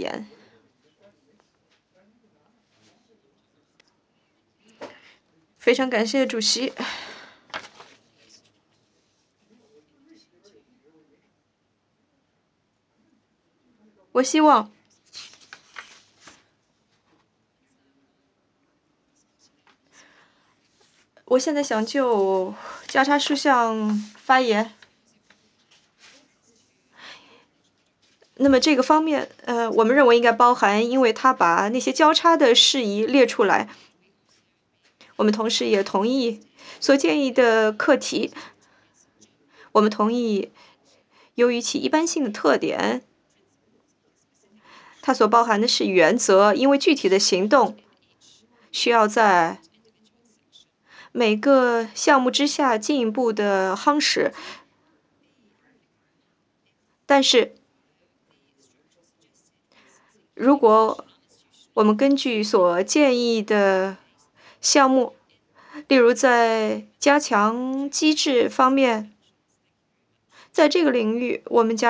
言。非常感谢主席。我希望我现在想就交叉事项发言。那么这个方面，我们认为应该包含，因为他把那些交叉的事宜列出来。我们同时也同意所建议的课题。我们同意，由于其一般性的特点，它所包含的是原则，因为具体的行动需要在每个项目之下进一步的夯实。但是，如果我们根据所建议的项目，例如在加强机制方面，在这个领域，我们加